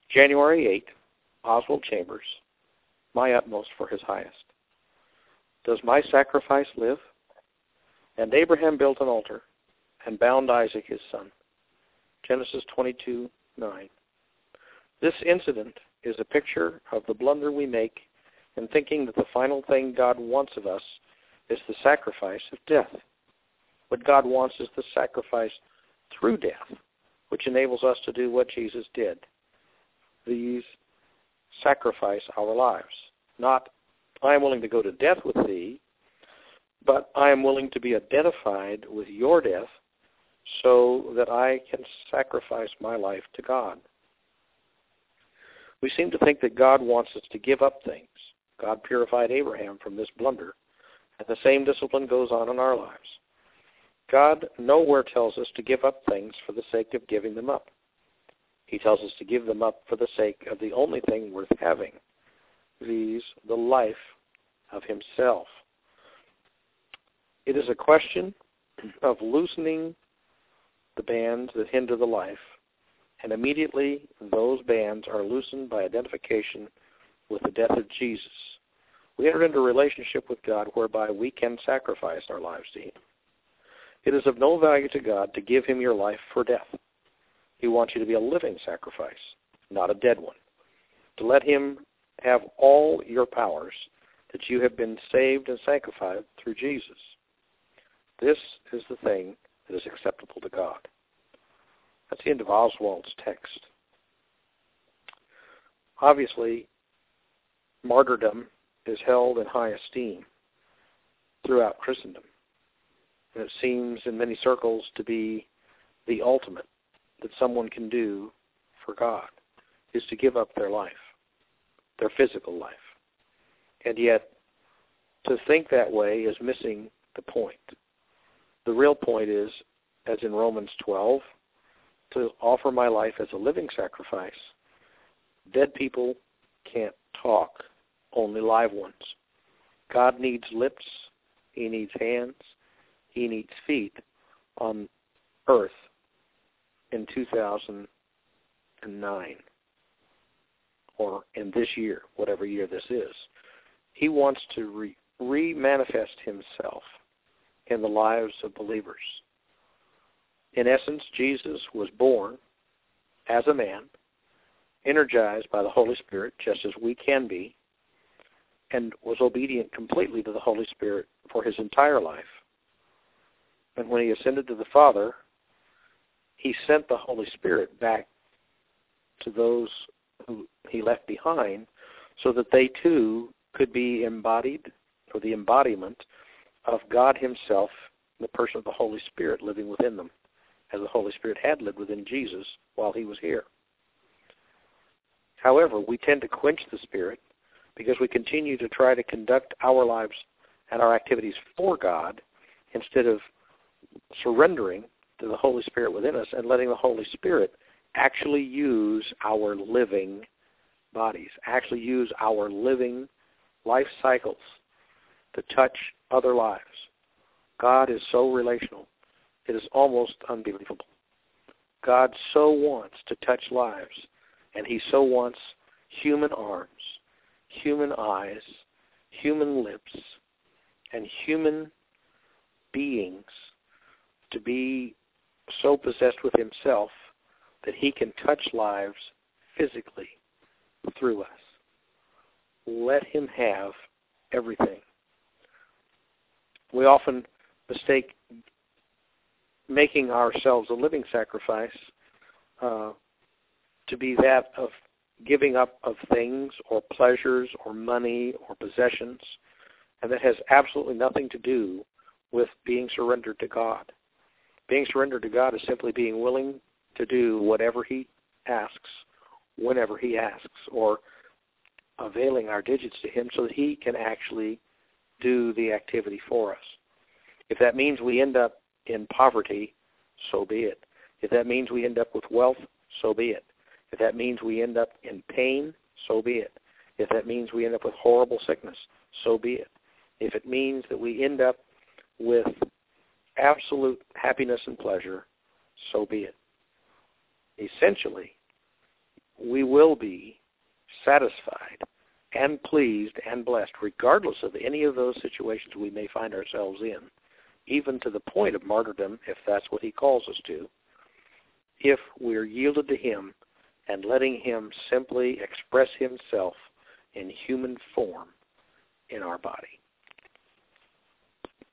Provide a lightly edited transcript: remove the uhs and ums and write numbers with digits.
January 8, Oswald Chambers, my utmost for his highest. Does my sacrifice live? And Abraham built an altar and bound Isaac his son. Genesis 22:9. This incident is a picture of the blunder we make in thinking that the final thing God wants of us is the sacrifice of death. What God wants is the sacrifice through death, which enables us to do what Jesus did. These sacrifice our lives. Not, I am willing to go to death with thee, but I am willing to be identified with your death so that I can sacrifice my life to God. We seem to think that God wants us to give up things. God purified Abraham from this blunder, and the same discipline goes on in our lives. God nowhere tells us to give up things for the sake of giving them up. He tells us to give them up for the sake of the only thing worth having, viz., the life of himself. It is a question of loosening the bands that hinder the life, and immediately those bands are loosened by identification with the death of Jesus. We enter into a relationship with God whereby we can sacrifice our lives to him. It is of no value to God to give him your life for death. He wants you to be a living sacrifice, not a dead one. To let him have all your powers, that you have been saved and sanctified through Jesus. This is the thing that is acceptable to God. That's the end of Oswald's text. Obviously, martyrdom is held in high esteem throughout Christendom. And it seems in many circles to be the ultimate that someone can do for God, is to give up their life, their physical life. And yet, to think that way is missing the point. The real point is, as in Romans 12, to offer my life as a living sacrifice. Dead people can't talk, only live ones. God needs lips, he needs hands, he needs feet on earth in 2009 or in this year, whatever year this is. He wants to re-manifest himself in the lives of believers. In essence, Jesus was born as a man, energized by the Holy Spirit, just as we can be, and was obedient completely to the Holy Spirit for his entire life. And when he ascended to the Father, he sent the Holy Spirit back to those who he left behind so that they too could be embodied, or the embodiment of God himself in the person of the Holy Spirit living within them, as the Holy Spirit had lived within Jesus while he was here. However, we tend to quench the Spirit because we continue to try to conduct our lives and our activities for God instead of surrendering to the Holy Spirit within us and letting the Holy Spirit actually use our living bodies, actually use our living life cycles to touch other lives. God is so relational. It is almost unbelievable. God so wants to touch lives, and he so wants human arms, human eyes, human lips, and human beings to be so possessed with himself that he can touch lives physically through us. Let him have everything. We often mistake making ourselves a living sacrifice to be that of giving up of things or pleasures or money or possessions, and that has absolutely nothing to do with being surrendered to God. Being surrendered to God is simply being willing to do whatever he asks, whenever he asks, or availing our digits to him so that he can actually do the activity for us. If that means we end up in poverty, so be it. If that means we end up with wealth, so be it. If that means we end up in pain, so be it. If that means we end up with horrible sickness, so be it. If it means that we end up with absolute happiness and pleasure, so be it. Essentially, we will be satisfied and pleased and blessed, regardless of any of those situations we may find ourselves in, even to the point of martyrdom, if that's what he calls us to, if we're yielded to him and letting him simply express himself in human form in our body.